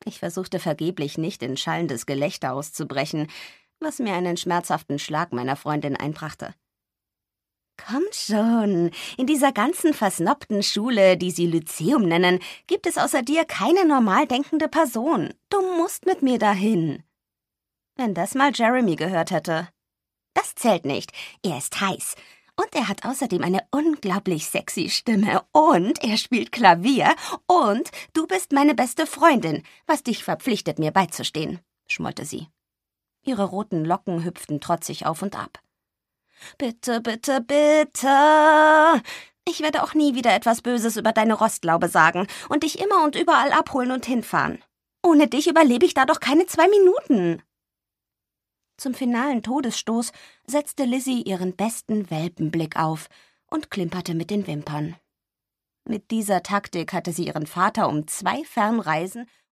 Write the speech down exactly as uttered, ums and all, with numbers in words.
Ich versuchte vergeblich nicht in schallendes Gelächter auszubrechen, was mir einen schmerzhaften Schlag meiner Freundin einbrachte. »Komm schon, in dieser ganzen versnobten Schule, die sie Lyzeum nennen, gibt es außer dir keine normal denkende Person. Du musst mit mir dahin.« Wenn das mal Jeremy gehört hätte. »Das zählt nicht. Er ist heiß. Und er hat außerdem eine unglaublich sexy Stimme. Und er spielt Klavier. Und du bist meine beste Freundin, was dich verpflichtet, mir beizustehen«, schmollte sie. Ihre roten Locken hüpften trotzig auf und ab. »Bitte, bitte, bitte. Ich werde auch nie wieder etwas Böses über deine Rostlaube sagen und dich immer und überall abholen und hinfahren. Ohne dich überlebe ich da doch keine zwei Minuten.« Zum finalen Todesstoß setzte Lizzie ihren besten Welpenblick auf und klimperte mit den Wimpern. Mit dieser Taktik hatte sie ihren Vater um zwei Fernreisen